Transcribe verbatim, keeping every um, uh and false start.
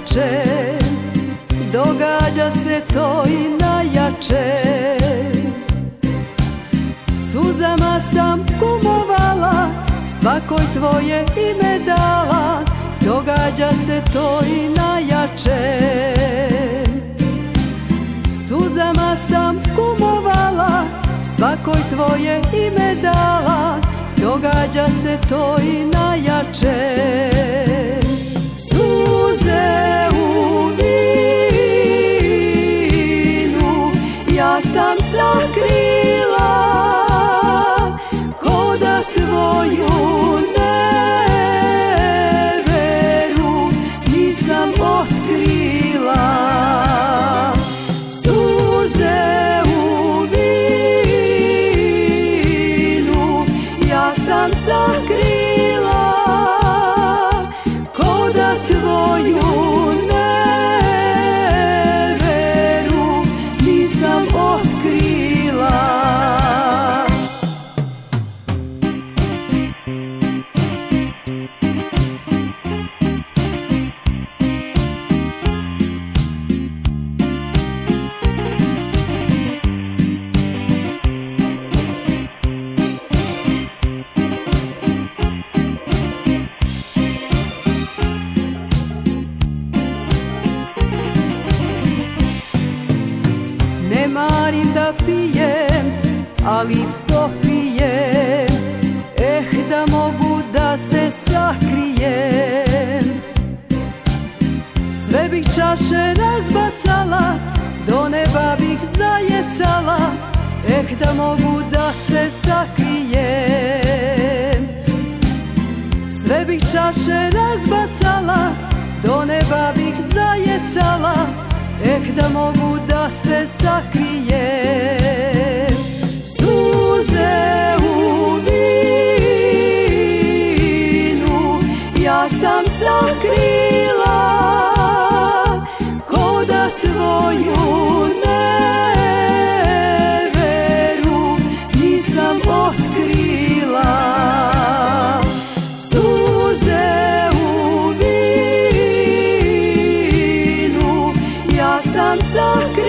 najjače, događa se to i najjače. Suzama sam kumovala, svakoj tvoje ime dala, događa se to i najjače. Suzama sam kumovala, svakoj tvoje ime dala, događa se to i najjače. Suze u vinu ja sam sakrila, ko da tvoju neveru nisam otkrila. Suze u vinu ja sam sakrila, ko da tvoju neveru nisam otkrila. Ne marim da pijem, ali popijem, eh da mogu da se sakrijem. Sve bih čaše razbacala, do neba bih zajecala, eh da mogu da se sakrijem. Sve bih čaše razbacala, do neba bih zajecala, eh da mogu da se sakrijem. Suze u vinu ja sam sakrila, ko da tvoju neveru nisam otkrila. Suze u vinu ja sam sakrila,